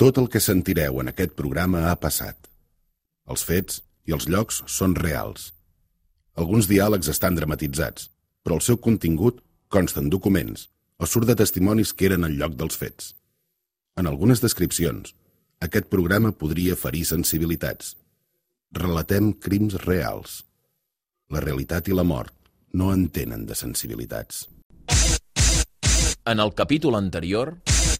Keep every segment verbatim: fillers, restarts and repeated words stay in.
Tot el que sentireu en aquest programa ha passat. Els fets i els llocs són reals. Alguns diàlegs estan dramatitzats, però el seu contingut consta en documents o surt de testimonis que eren al lloc dels fets. En algunes descripcions, aquest programa podria ferir sensibilitats. Relatem crims reals. La realitat i la mort no entenen de sensibilitats. En el capítol anterior...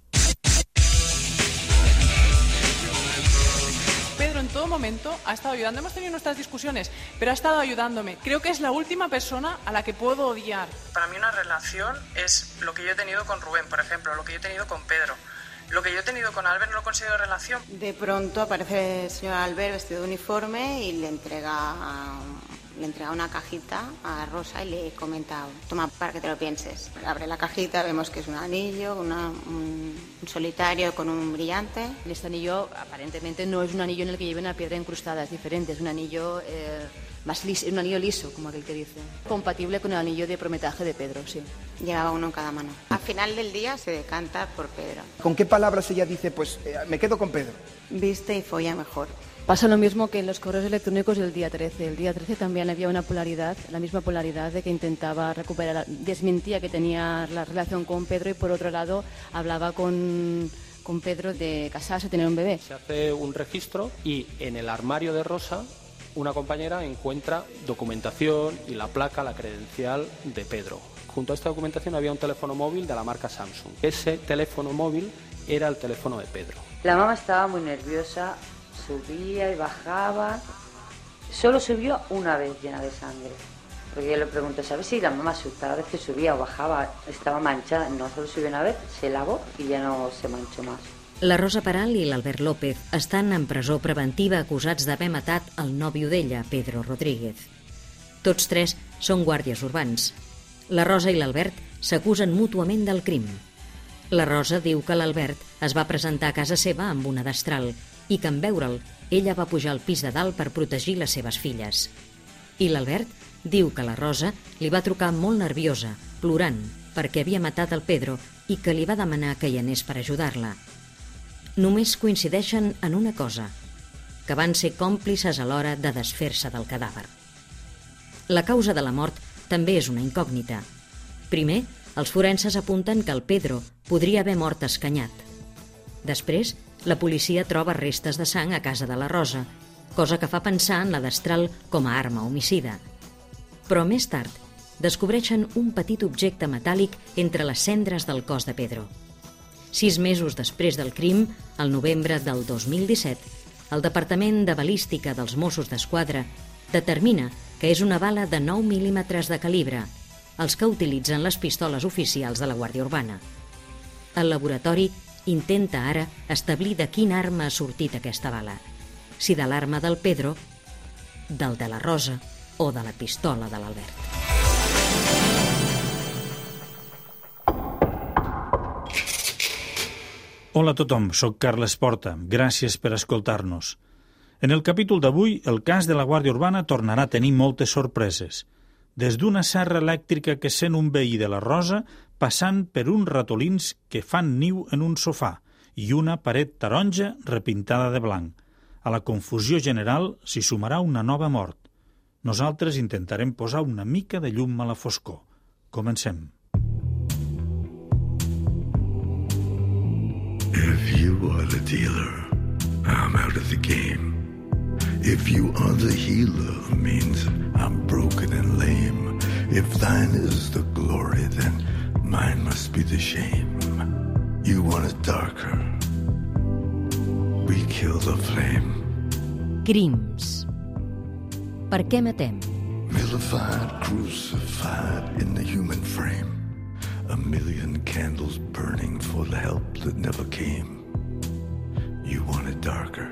Pedro en todo momento ha estado ayudando. Hemos tenido nuestras discusiones, pero ha estado ayudándome. Creo que es la última persona a la que puedo odiar. Para mí una relación es lo que yo he tenido con Rubén, por ejemplo, lo que yo he tenido con Pedro. Lo que yo he tenido con Albert no lo considero relación. De pronto aparece el señor Albert vestido de uniforme y le entrega, le entrega una cajita a Rosa y le comenta, toma, para que te lo pienses. Abre la cajita, vemos que es un anillo, una, un, un solitario con un brillante. Este anillo aparentemente no es un anillo en el que lleve una piedra incrustada, es diferente, es un anillo... Eh... más liso, un anillo liso, como aquel que dice. Compatible con el anillo de prometaje de Pedro, sí. Llevaba uno en cada mano. Al final del día se decanta por Pedro. ¿Con qué palabras ella dice, pues, eh, me quedo con Pedro? Viste y folla mejor. Pasa lo mismo que en los correos electrónicos del día trece. El día trece también había una polaridad, la misma polaridad de que intentaba recuperar, desmentía que tenía la relación con Pedro y por otro lado hablaba con... con Pedro de casarse, tener un bebé. Se hace un registro y en el armario de Rosa una compañera encuentra documentación y la placa, la credencial de Pedro. Junto a esta documentación había un teléfono móvil de la marca Samsung. Ese teléfono móvil era el teléfono de Pedro. La mamá estaba muy nerviosa, subía y bajaba. Solo subió una vez llena de sangre. Porque yo le pregunto, ¿sabes si la mamá cada vez que subía o bajaba estaba manchada? No, solo subió una vez, se lavó y ya no se manchó más. La Rosa Peral i l'Albert López estan en presó preventiva acusats d'haver matat el nòvio d'ella, Pedro Rodríguez. Tots tres són guàrdies urbans. La Rosa i l'Albert s'acusen mútuament del crim. La Rosa diu que l'Albert es va presentar a casa seva amb una destral i que en veure'l, ella va pujar al pis de dalt per protegir les seves filles. I l'Albert diu que la Rosa li va trucar molt nerviosa, plorant, perquè havia matat el Pedro i que li va demanar que hi anés per ajudar-la. Només coincideixen en una cosa, que van ser còmplices a l'hora de desfer-se del cadàver. La causa de la mort també és una incògnita. Primer, els forenses apunten que el Pedro podria haver mort escanyat. Després, la policia troba restes de sang a casa de la Rosa, cosa que fa pensar en la destral com a arma homicida. Però més tard, descobreixen un petit objecte metàl·lic entre les cendres del cos de Pedro. Sis mesos després del crim, al novembre del dos mil disset, el Departament de Balística dels Mossos d'Esquadra determina que és una bala de nou mil·límetres de calibre, els que utilitzen les pistoles oficials de la Guàrdia Urbana. El laboratori intenta ara establir de quina arma ha sortit aquesta bala, si de l'arma del Pedro, del de la Rosa o de la pistola de l'Albert. Hola a tothom, soc Carles Porta. Gràcies per escoltar-nos. En el capítol d'avui, el cas de la Guàrdia Urbana tornarà a tenir moltes sorpreses. Des d'una serra elèctrica que sent un veí de la Rosa, passant per uns ratolins que fan niu en un sofà i una paret taronja repintada de blanc. A la confusió general s'hi sumarà una nova mort. Nosaltres intentarem posar una mica de llum a la foscor. Comencem. If you are the dealer, I'm out of the game. If you are the healer, means I'm broken and lame. If thine is the glory, then mine must be the shame. You want it darker, we kill the flame. Crims. Per què matem? Vilified, crucified in the human frame. A million candles burning for the help that never came. You want it darker.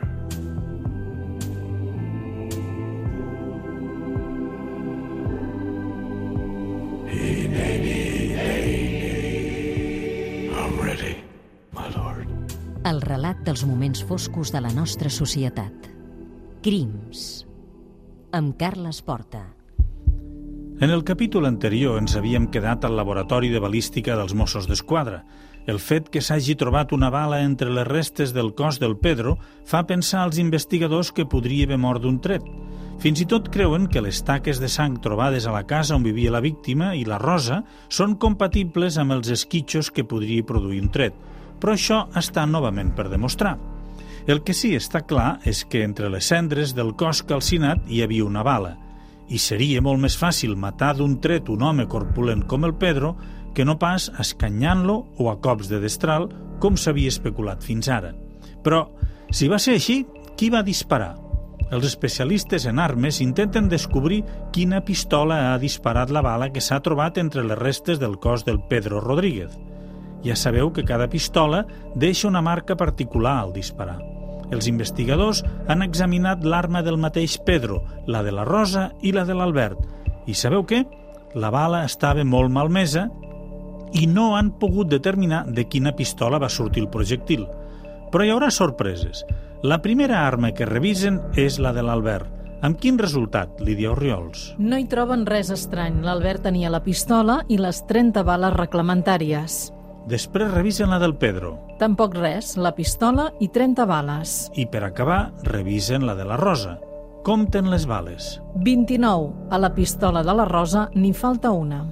Hey, hey, hey, I'm ready, my lord. El relat dels moments foscos de la nostra societat. Crims. Amb Carles Porta. En el capítol anterior ens havíem quedat al laboratori de balística dels Mossos d'Esquadra. El fet que s'hagi trobat una bala entre les restes del cos del Pedro fa pensar als investigadors que podria haver mort d'un tret. Fins i tot creuen que les taques de sang trobades a la casa on vivia la víctima i la Rosa són compatibles amb els esquitxos que podria produir un tret, però això està novament per demostrar. El que sí està clar és que entre les cendres del cos calcinat hi havia una bala, i seria molt més fàcil matar d'un tret un home corpulent com el Pedro que no pas escanyant-lo o a cops de destral, com s'havia especulat fins ara. Però, si va ser així, qui va disparar? Els especialistes en armes intenten descobrir quina pistola ha disparat la bala que s'ha trobat entre les restes del cos del Pedro Rodríguez. Ja sabeu que cada pistola deixa una marca particular al disparar. Els investigadors han examinat l'arma del mateix Pedro, la de la Rosa i la de l'Albert. I sabeu què? La bala estava molt malmesa i no han pogut determinar de quina pistola va sortir el projectil. Però hi haurà sorpreses. La primera arma que revisen és la de l'Albert. Amb quin resultat, Lídia Orriols? No hi troben res estrany. L'Albert tenia la pistola i les trenta bales reglamentàries. Després revisen la del Pedro. Tampoc res, la pistola i trenta bales. I per acabar, revisen la de la Rosa. Compten les bales. vint-i-nou. A la pistola de la Rosa n'hi falta una.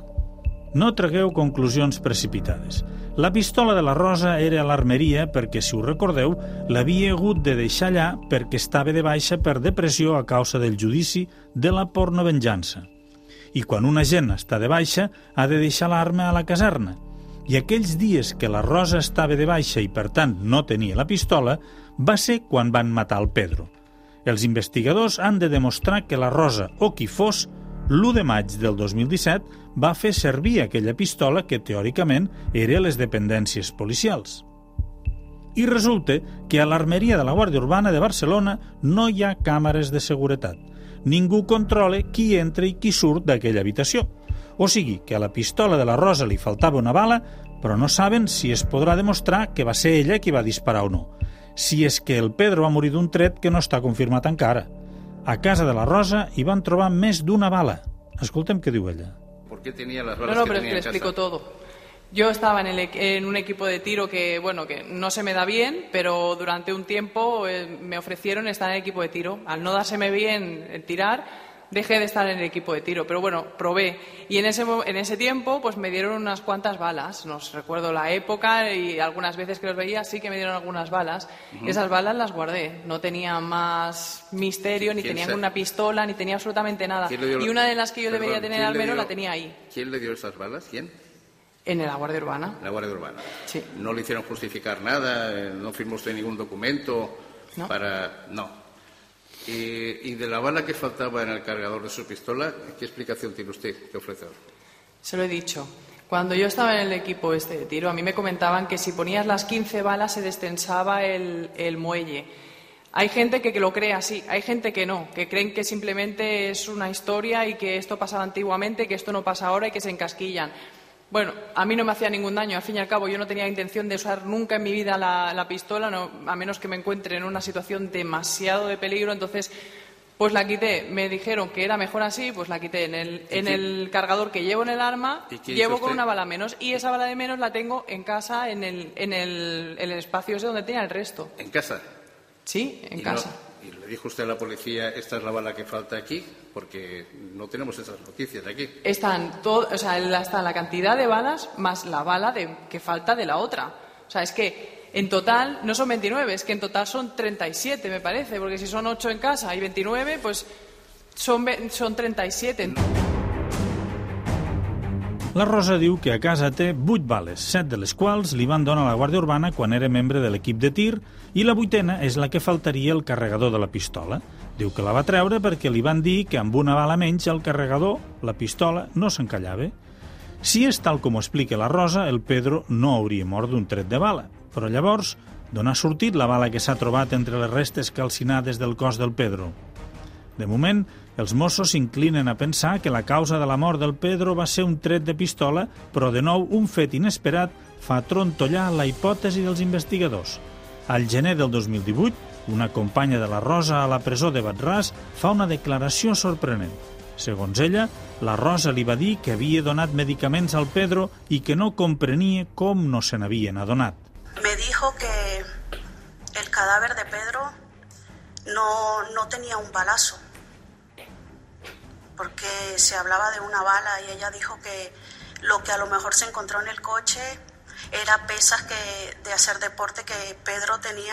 No tragueu conclusions precipitades. La pistola de la Rosa era a l'armeria perquè, si us recordeu, l'havia hagut de deixar allà perquè estava de baixa per depressió a causa del judici de la pornovenjança. I quan un agent està de baixa, ha de deixar l'arma a la caserna. I aquells dies que la Rosa estava de baixa i, per tant, no tenia la pistola, va ser quan van matar el Pedro. Els investigadors han de demostrar que la Rosa, o qui fos, l'u de maig del dos mil disset va fer servir aquella pistola que, teòricament, era a les dependències policials. I resulta que a l'armeria de la Guàrdia Urbana de Barcelona no hi ha càmeres de seguretat. Ningú controla qui entra i qui surt d'aquella habitació. O sigui, que a la pistola de la Rosa li faltava una bala, però no saben si es podrà demostrar que va ser ella qui va disparar o no. Si és que el Pedro va morir d'un tret que no està confirmat encara. A casa de la Rosa hi van trobar més d'una bala. Escoltem què diu ella. ¿Por qué tenía las No, balas no, que pero es tenía que le en casa? explico todo. Yo estaba en, el, equ- en un equipo de tiro que, bueno, que no se me da bien, pero durante un tiempo eh, me ofrecieron estar en el equipo de tiro. Al no dárseme bien el tirar, dejé de estar en el equipo de tiro, pero bueno, probé. Y en ese, mo- en ese tiempo pues me dieron unas cuantas balas. No recuerdo la época y algunas veces que los veía sí que me dieron algunas balas. Ujú. Esas balas las guardé. No tenía más misterio, ni ¿Quién tenía se- una pistola, ni tenía absolutamente nada. ¿Quién le dio- Y una de las que yo Perdón, debería tener ¿quién al le menos dio- la tenía ahí, ¿Quién le dio esas balas? ¿Quién? en la Guardia Urbana. La Guardia Urbana. Sí. ¿No le hicieron justificar nada? eh, ¿No firmó usted ningún documento? No. Para... No. Y, y de la bala que faltaba en el cargador de su pistola, ¿qué explicación tiene usted que ofrecer? Se lo he dicho. Cuando yo estaba en el equipo este de tiro, a mí me comentaban que si ponías las quince balas se destensaba el, el muelle. Hay gente que, que lo cree así, hay gente que no, que creen que simplemente es una historia y que esto pasaba antiguamente, que esto no pasa ahora y que se encasquillan. Bueno, a mí no me hacía ningún daño, al fin y al cabo yo no tenía intención de usar nunca en mi vida la, la pistola, no, a menos que me encuentre en una situación demasiado de peligro, entonces pues la quité. Me dijeron que era mejor así, pues la quité. En el, en qué- el cargador que llevo en el arma, ¿Y qué hizo llevo con usted? una bala menos y esa bala de menos la tengo en casa, en el, en el, en el espacio ese donde tenía el resto. ¿En casa? Sí, en Y casa. no- ¿Y le dijo usted a la policía, esta es la bala que falta aquí? Porque no tenemos esas noticias de aquí. Están todo, o sea, la- está la cantidad de balas más la bala de, que falta de la otra. O sea, es que en total no son veintinueve, es que en total son treinta y siete, me parece, porque si son ocho en casa y veintinueve, pues son, ve- son treinta y siete. La Rosa diu que a casa té vuit bales, set de les quals li van donar a la Guàrdia Urbana quan era membre de l'equip de tir i la vuitena és la que faltaria el carregador de la pistola. Diu que la va treure perquè li van dir que amb una bala menys el carregador, la pistola, no s'encallava. Si és tal com ho explica la Rosa, el Pedro no hauria mort d'un tret de bala. Però llavors, d'on ha sortit la bala que s'ha trobat entre les restes calcinades del cos del Pedro? De moment, els Mossos s'inclinen a pensar que la causa de la mort del Pedro va ser un tret de pistola, però de nou un fet inesperat fa trontollar la hipòtesi dels investigadors. Al gener del dos mil divuit, una companya de la Rosa a la presó de Bat-ras fa una declaració sorprenent. Segons ella, la Rosa li va dir que havia donat medicaments al Pedro i que no comprenia com no se n'havien adonat. Me dijo que el cadáver de Pedro no, no tenía un balazo, porque se hablaba de una bala y ella dijo que lo que a lo mejor se encontró en el coche era pesas que, de hacer deporte que Pedro tenía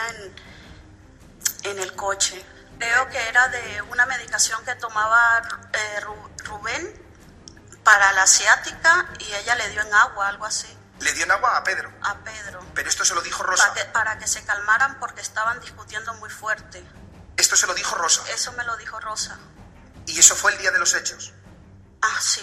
en, en el coche. Creo que era de una medicación que tomaba eh, Rubén para la ciática y ella le dio en agua, algo así. ¿Le dio en agua a Pedro? A Pedro. ¿Pero esto se lo dijo Rosa? Para que, para que se calmaran porque estaban discutiendo muy fuerte. ¿Esto se lo dijo Rosa? Eso me lo dijo Rosa. ¿Y eso fue el día de los hechos? Ah, sí.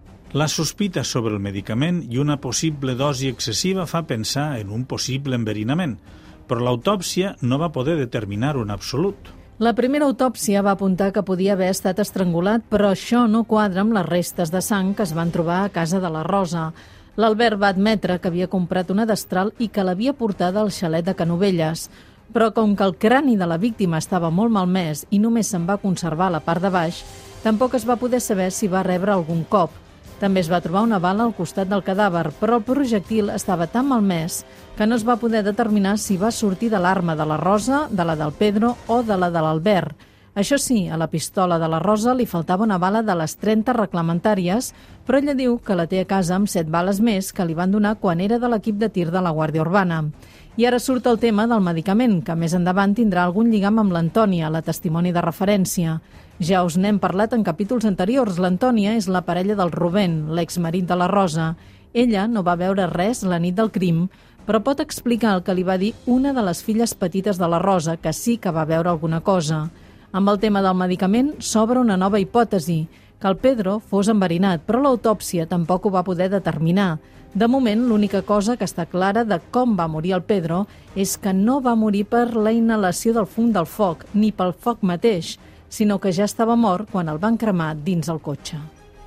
La sospita sobre el medicament i una possible dosi excessiva fa pensar en un possible enverinament, però l'autòpsia no va poder determinar-ho en absolut. La primera autòpsia va apuntar que podia haver estat estrangulat, però això no quadra amb les restes de sang que es van trobar a casa de la Rosa. L'Albert va admetre que havia comprat una destral i que l'havia portada al xalet de Canovelles. Però com que el crani de la víctima estava molt malmès i només se'n va conservar la part de baix, tampoc es va poder saber si va rebre algun cop. També es va trobar una bala al costat del cadàver, però el projectil estava tan malmès que no es va poder determinar si va sortir de l'arma de la Rosa, de la del Pedro o de la de l'Albert. Això sí, a la pistola de la Rosa li faltava una bala de les trenta reglamentàries, però ella diu que la té a casa amb set bales més que li van donar quan era de l'equip de tir de la Guàrdia Urbana. I ara surt el tema del medicament, que més endavant tindrà algun lligam amb l'Antònia, la testimoni de referència. Ja us n'hem parlat en capítols anteriors. L'Antònia és la parella del Rubén, l'exmarit de la Rosa. Ella no va veure res la nit del crim, però pot explicar el que li va dir una de les filles petites de la Rosa, que sí que va veure alguna cosa. Amb el tema del medicament s'obre una nova hipòtesi, que el Pedro fos enverinat, però l'autòpsia tampoc ho va poder determinar. De moment, l'única cosa que està clara de com va morir el Pedro és que no va morir per la inhalació del fum del foc, ni pel foc mateix, sinó que ja estava mort quan el van cremar dins el cotxe.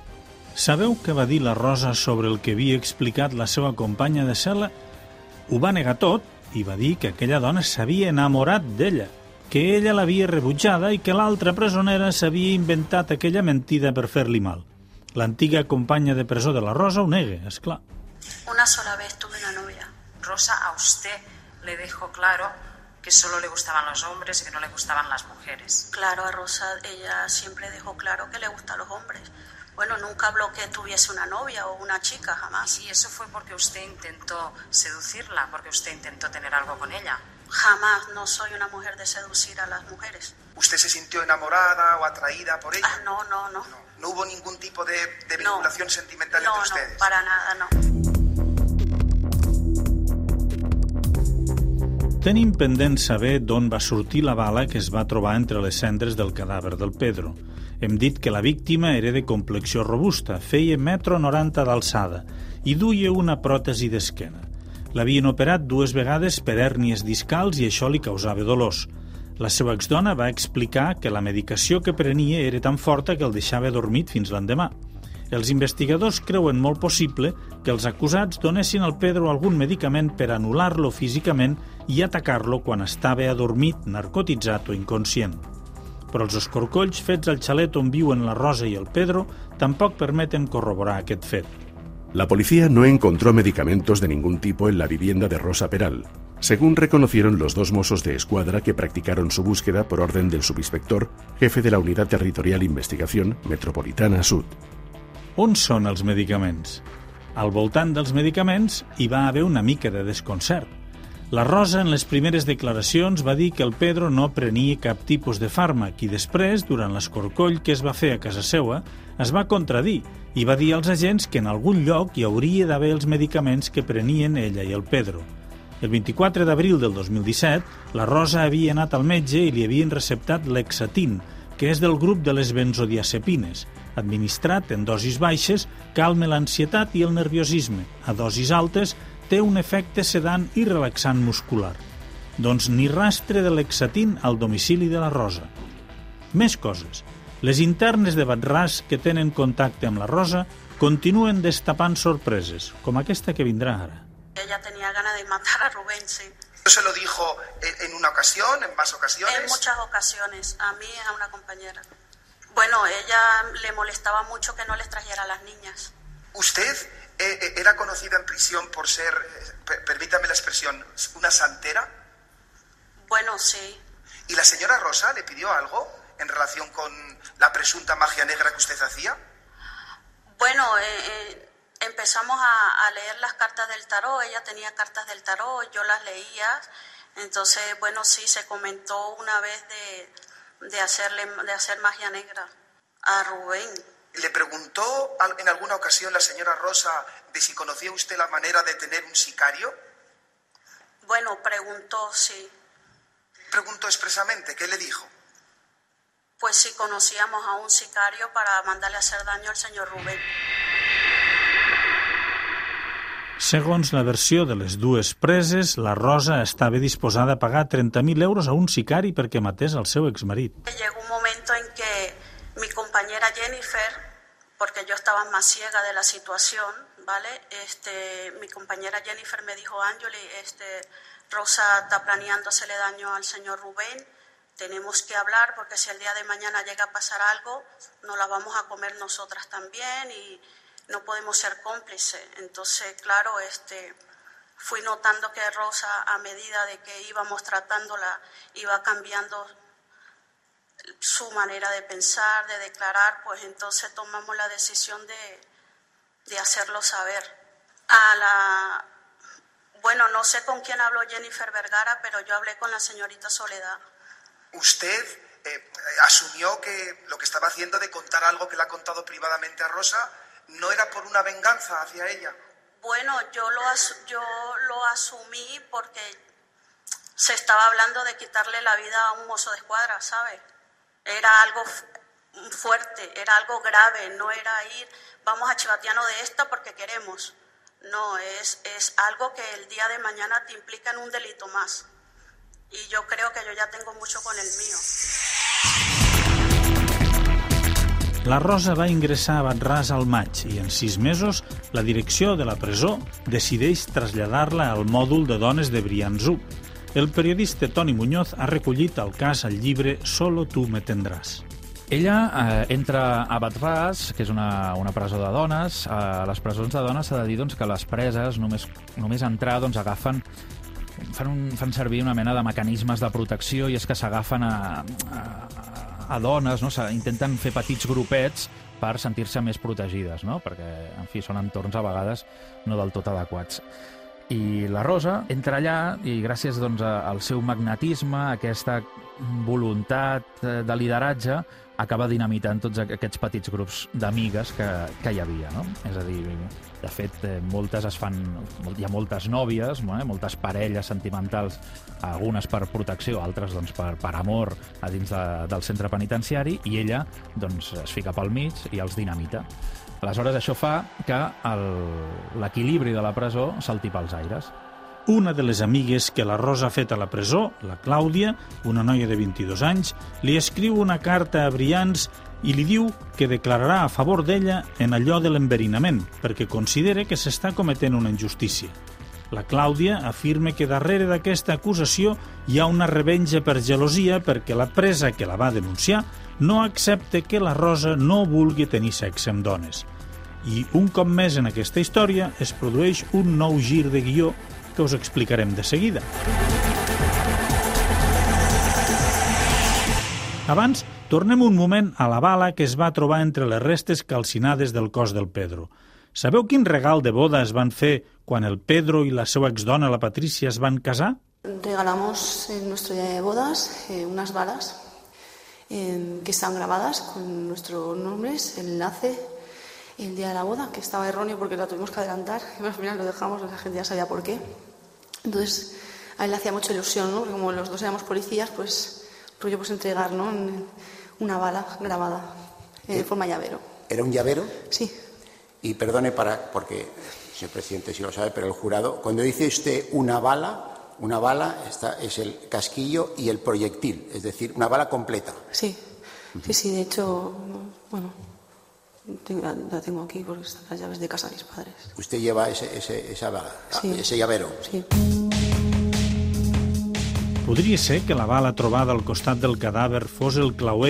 Sabeu què va dir la Rosa sobre el que havia explicat la seva companya de cel·la? Ho va negar tot i va dir que aquella dona s'havia enamorat d'ella, que ella l'havia rebutjada i que l'altra presonera s'havia inventat aquella mentida per fer-li mal. L'antiga companya de presó de la Rosa ho nega, és clar. Una sola vez tuve una novia. Rosa a usted le dejó claro que solo le gustaban los hombres y que no le gustaban las mujeres. Claro, a Rosa ella siempre dejó claro que le gustan los hombres. Bueno, nunca habló que tuviese una novia o una chica, jamás. ¿Y eso fue porque usted intentó seducirla, porque usted intentó tener algo con ella? Jamás, no soy una mujer de seducir a las mujeres. ¿Usted se sintió enamorada o atraída por ella? Ah, no, no, no. No, no hubo ningún tipo de, de vinculación no. sentimental no, entre ustedes. No, para nada, no. Tenim pendent saber d'on va sortir la bala que es va trobar entre les cendres del cadàver del Pedro. Hem dit que la víctima era de complexió robusta, feia metro noranta d'alçada i duia una pròtesi d'esquena. L'havien operat dues vegades per hèrnies discals i això li causava dolors. La seva exdona va explicar que la medicació que prenia era tan forta que el deixava dormit fins l'endemà. Els investigadors creuen molt possible que els acusats donessin al Pedro algun medicament per anul·lar-lo físicament i atacar-lo quan estava adormit, narcotitzat o inconscient. Però els escorcolls fets al xalet on viuen la Rosa y el Pedro tampoc permeten corroborar aquest fet. La policía no encontró medicamentos de ningún tipo en la vivienda de Rosa Peral, según reconocieron los dos mozos de escuadra que practicaron su búsqueda por orden del subinspector, jefe de la Unidad Territorial Investigación Metropolitana Sud. On són els medicaments? Al voltant dels medicaments hi va haver una mica de desconcert. La Rosa, en les primeres declaracions, va dir que el Pedro no prenia cap tipus de fàrmac i després, durant l'escorcoll que es va fer a casa seua, es va contradir i va dir als agents que en algun lloc hi hauria d'haver els medicaments que prenien ella i el Pedro. El vint-i-quatre d'abril del dos mil disset, la Rosa havia anat al metge i li havien receptat l'Exatin, que és del grup de les benzodiazepines. Administrat en dosis baixes, calma l'ansietat i el nerviosisme. A dosis altes, té un efecte sedant i relaxant muscular. Doncs ni rastre de l'Exatin al domicili de la Rosa. Més coses. Les internes de Batràs que tenen contacte amb la Rosa continuen destapant sorpreses, com aquesta que vindrà ara. Ella tenía ganas de matar a Rubén, sí. ¿Se lo dijo en una ocasión, en más ocasiones? En muchas ocasiones, a mí y a una compañera. Bueno, Bueno, ella le molestaba mucho que no les trajera a las niñas. ¿Usted eh, era conocida en prisión por ser, eh, permítame la expresión, una santera? Bueno, sí. ¿Y la señora Rosa le pidió algo en relación con la presunta magia negra que usted hacía? Bueno, eh, eh, empezamos a, a leer las cartas del tarot. Ella tenía cartas del tarot, yo las leía. Entonces, bueno, sí, se comentó una vez de, de, hacerle, de hacer magia negra a Rubén. ¿Le preguntó en alguna ocasión la señora Rosa de si conocía usted la manera de tener un sicario? Bueno, preguntó, sí. ¿Preguntó expresamente? ¿Qué le dijo? Pues sí, conocíamos a un sicario para mandarle a hacer daño al señor Rubén. Segons la versió de les dues preses, la Rosa estava disposada a pagar trenta mil euros a un sicari perquè matés el seu exmarit. Llegó un momento en que mi compañera Jennifer, porque yo estaba más ciega de la situación, ¿vale? Este, mi compañera Jennifer me dijo, Ángeli, este, Rosa está planeando hacerle daño al señor Rubén, tenemos que hablar porque si el día de mañana llega a pasar algo, nos la vamos a comer nosotras también y no podemos ser cómplices. Entonces, claro, este, fui notando que Rosa, a medida de que íbamos tratándola, iba cambiando su manera de pensar, de declarar, pues entonces tomamos la decisión de, de hacerlo saber. A la, bueno, no sé con quién habló Jennifer Vergara, pero yo hablé con la señorita Soledad. ¿Usted eh, asumió que lo que estaba haciendo de contar algo que le ha contado privadamente a Rosa no era por una venganza hacia ella? Bueno, yo lo, as, yo lo asumí porque se estaba hablando de quitarle la vida a un mozo de escuadra, ¿sabes? Era algo fuerte, era algo grave, no era ir, vamos a chivatearnos de esta porque queremos. No, es, es algo que el día de mañana te implica en un delito más. Y yo creo que yo ya tengo mucho con el mío. La Rosa va ingressar a Batràs al maig i en sis mesos la direcció de la presó decideix traslladar-la al mòdul de dones de Brianzú. El periodista Toni Muñoz ha recollit el cas al llibre Solo tú me tendrás. Ella eh, entra a Batràs, que és una, una presó de dones. A les presons de dones s'ha de dir doncs, que les preses, només, només entrar, doncs, agafen, fan, un, fan servir una mena de mecanismes de protecció i és que s'agafen a, a, a dones, no? Intenten fer petits grupets per sentir-se més protegides, no? Perquè, en fi, són entorns a vegades no del tot adequats. I la Rosa entra allà i gràcies doncs, al seu magnetisme, a aquesta voluntat de lideratge, acaba dinamitant tots aquests petits grups d'amigues que, que hi havia, no? És a dir, de fet, moltes es fan, hi ha moltes nòvies, eh? moltes parelles sentimentals, algunes per protecció, altres doncs, per, per amor a dins de, del centre penitenciari, i ella doncs, es fica pel mig i els dinamita. Aleshores, això fa que l'equilibri de la presó salti pels aires. Una de les amigues que la Rosa ha fet a la presó, la Clàudia, una noia de vint-i-dos anys, li escriu una carta a Brians i li diu que declararà a favor d'ella en allò de l'enverinament, perquè considera que s'està cometent una injustícia. La Clàudia afirma que darrere d'aquesta acusació hi ha una revenja per gelosia perquè la presa que la va denunciar no accepta que la Rosa no vulgui tenir sexe amb dones. I un cop més en aquesta història es produeix un nou gir de guió que us explicarem de seguida. Abans, tornem un moment a la bala que es va trobar entre les restes calcinades del cos del Pedro. Sabeu quin regal de boda es van fer quan el Pedro i la seva exdona, la Patricia, es van casar? Regalamos en nuestro día de bodas eh, unas balas eh, que están grabadas con nuestros nombres, el enlace, el día de la boda, que estaba erróneo porque la tuvimos que adelantar, y al final lo dejamos, la gente ya sabía por qué. Entonces, a él le hacía mucha ilusión, ¿no? Porque como los dos éramos policías, pues rollo pues entregar, ¿no? Una bala grabada eh, de forma llavero. ¿Era un llavero? Sí. Y perdone, para, porque, señor presidente, si lo sabe, pero el jurado, cuando dice usted una bala, una bala está, es el casquillo y el proyectil, es decir, una bala completa. Sí, sí, sí, de hecho, bueno, la, la tengo aquí porque están las llaves de casa de mis padres. ¿Usted lleva ese, ese, esa bala, sí. ese llavero? Sí. Podria ser que la bala trobada al costat del cadàver fos el clauer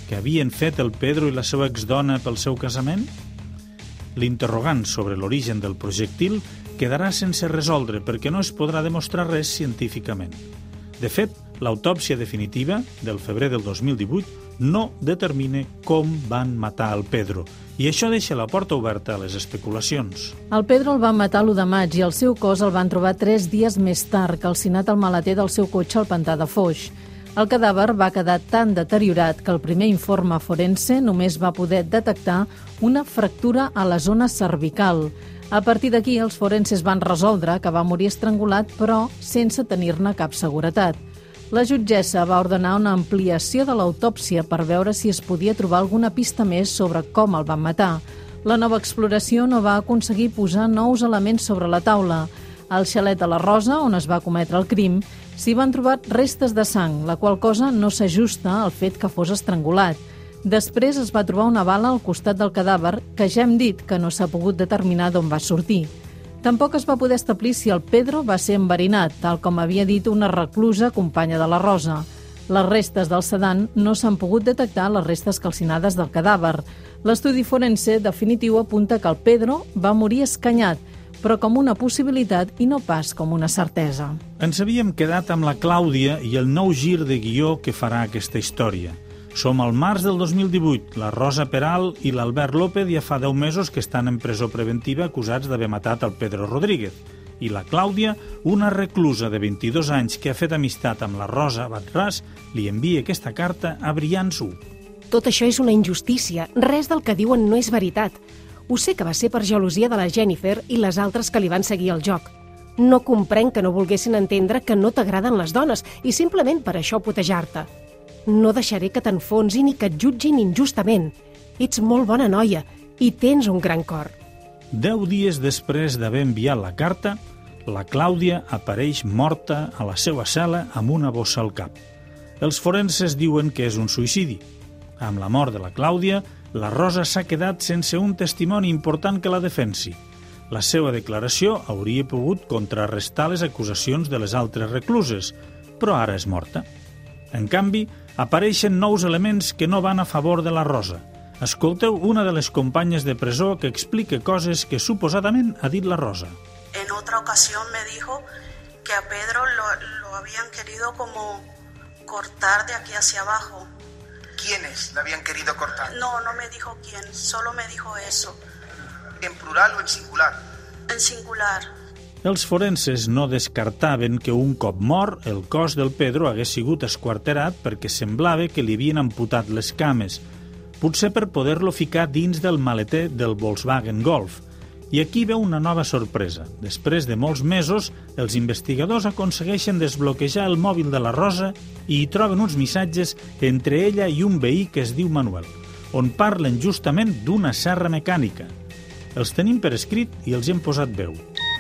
que havien fet el Pedro i la seva exdona pel seu casament? L'interrogant sobre l'origen del projectil quedarà sense resoldre perquè no es podrà demostrar res científicament. De fet, l'autòpsia definitiva del febrer del dos mil divuit no determina com van matar el Pedro, i això deixa la porta oberta a les especulacions. El Pedro el van matar l'u de maig i el seu cos el van trobar tres dies més tard, calcinat al maleter del seu cotxe al pantà de Foix. El cadàver va quedar tan deteriorat que el primer informe forense només va poder detectar una fractura a la zona cervical. A partir d'aquí, els forenses van resoldre que va morir estrangulat, però sense tenir-ne cap seguretat. La jutgessa va ordenar una ampliació de l'autòpsia per veure si es podia trobar alguna pista més sobre com el van matar. La nova exploració no va aconseguir posar nous elements sobre la taula. Al xalet de la Rosa, on es va cometre el crim, s'hi van trobar restes de sang, la qual cosa no s'ajusta al fet que fos estrangulat. Després es va trobar una bala al costat del cadàver que ja hem dit que no s'ha pogut determinar d'on va sortir. Tampoc es va poder establir si el Pedro va ser enverinat, tal com havia dit una reclusa companya de la Rosa. Les restes del sedant no s'han pogut detectar les restes calcinades del cadàver. L'estudi forense definitiu apunta que el Pedro va morir escanyat, però com una possibilitat i no pas com una certesa. Ens havíem quedat amb la Clàudia i el nou gir de guió que farà aquesta història. Som al març del dos mil divuit. La Rosa Peral i l'Albert López ja fa deu mesos que estan en presó preventiva acusats d'haver matat el Pedro Rodríguez. I la Clàudia, una reclusa de vint-i-dos anys que ha fet amistat amb la Rosa Batràs, li envia aquesta carta a Brians u. Tot això és una injustícia. Res del que diuen no és veritat. Ho sé que va ser per gelosia de la Jennifer i les altres que li van seguir el joc. No comprenc que no volguessin entendre que no t'agraden les dones i simplement per això putejar-te. No deixaré que t'enfonsin ni que et jutgin injustament. Ets molt bona noia i tens un gran cor. Deu dies després d'haver enviat la carta, la Clàudia apareix morta a la seva cel·la amb una bossa al cap. Els forenses diuen que és un suïcidi. Amb la mort de la Clàudia, la Rosa s'ha quedat sense un testimoni important que la defensi. La seva declaració hauria pogut contrarrestar les acusacions de les altres recluses, però ara és morta. En canvi, apareixen nous elements que no van a favor de la Rosa. Escolteu una de les companyes de presó que explica coses que suposadament ha dit la Rosa. En otra ocasión me dijo que a Pedro lo, lo habían querido como cortar de aquí hacia abajo. ¿Quiénes la habían querido cortar? No, no me dijo quién, solo me dijo eso. ¿En plural o en singular? En singular. Els forenses no descartaven que un cop mort el cos del Pedro hagués sigut esquarterat perquè semblava que li havien amputat les cames, potser per poder-lo ficar dins del maleter del Volkswagen Golf. I aquí veu una nova sorpresa. Després de molts mesos, els investigadors aconsegueixen desbloquejar el mòbil de la Rosa i hi troben uns missatges entre ella i un veí que es diu Manuel, on parlen justament d'una serra mecànica. Els tenim per escrit i els hi hem posat veu.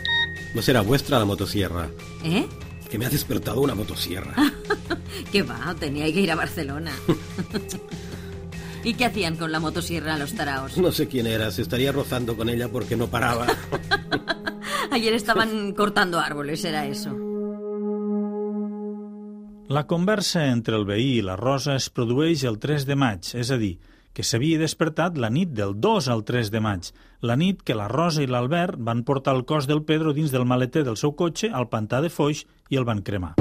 No será vuestra la motosierra. ¿Eh? Que me ha despertado una motosierra. ¿Qué va? Tenía que ir a Barcelona. ¿Y qué hacían con la motosierra los taraos? No sé quién era, se estaría rozando con ella porque no paraba. Ayer estaban cortando árboles, era eso. La conversa entre el veí i la Rosa es produeix el tres de maig, és a dir, que s'havia despertat la nit del dos al tres de maig, la nit que la Rosa i l'Albert van portar el cos del Pedro dins del maleter del seu cotxe al pantà de Foix i el van cremar.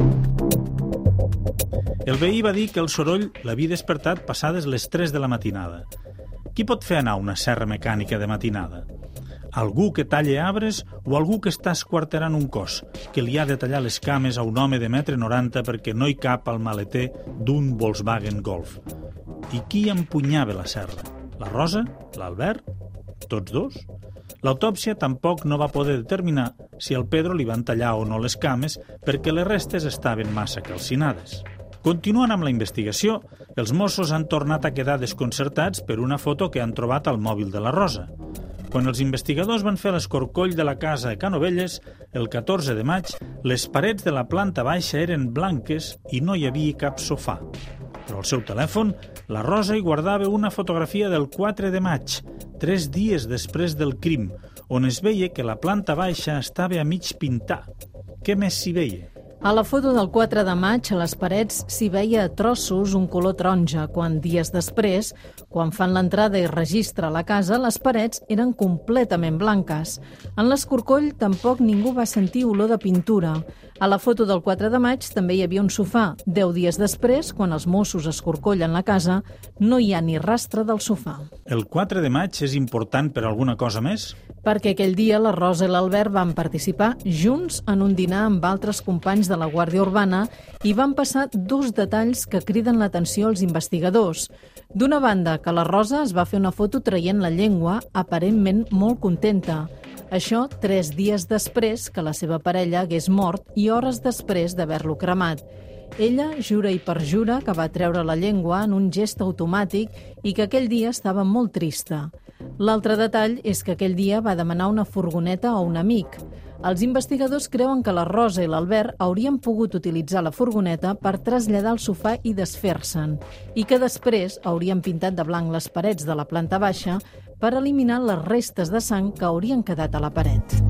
El veí va dir que el soroll l'havia despertat passades les tres de la matinada. Qui pot fer anar una serra mecànica de matinada? Algú que talla arbres o algú que està esquarterant un cos, que li ha de tallar les cames a un home de metre noranta perquè no hi cap al maleter d'un Volkswagen Golf. I qui empunyava la serra? La Rosa? L'Albert? Tots dos? L'autòpsia tampoc no va poder determinar si al Pedro li van tallar o no les cames perquè les restes estaven massa calcinades. Continuant amb la investigació, els Mossos han tornat a quedar desconcertats per una foto que han trobat al mòbil de la Rosa. Quan els investigadors van fer l'escorcoll de la casa de Canovelles, el catorze de maig, les parets de la planta baixa eren blanques i no hi havia cap sofà. Però al seu telèfon, la Rosa hi guardava una fotografia del quatre de maig, tres dies després del crim, on es veia que la planta baixa estava a mig pintar. Què més s'hi veia? A la foto del quatre de maig, a les parets s'hi veia a trossos un color taronja, quan dies després, quan fan l'entrada i registra la casa, les parets eren completament blanques. En l'escorcoll tampoc ningú va sentir olor de pintura. A la foto del quatre de maig també hi havia un sofà. Deu dies després, quan els Mossos escorcollen la casa, no hi ha ni rastre del sofà. El quatre de maig és important per alguna cosa més? Perquè aquell dia la Rosa i l'Albert van participar junts en un dinar amb altres companys de la Guàrdia Urbana i van passar dos detalls que criden l'atenció als investigadors. D'una banda, que la Rosa es va fer una foto traient la llengua, aparentment molt contenta. Això tres dies després que la seva parella hagués mort i hores després d'haver-lo cremat. Ella jura i perjura que va treure la llengua en un gest automàtic i que aquell dia estava molt trista. L'altre detall és que aquell dia va demanar una furgoneta a un amic. Els investigadors creuen que la Rosa i l'Albert haurien pogut utilitzar la furgoneta per traslladar el sofà i desfer-se'n, i que després haurien pintat de blanc les parets de la planta baixa per eliminar les restes de sang que haurien quedat a la paret.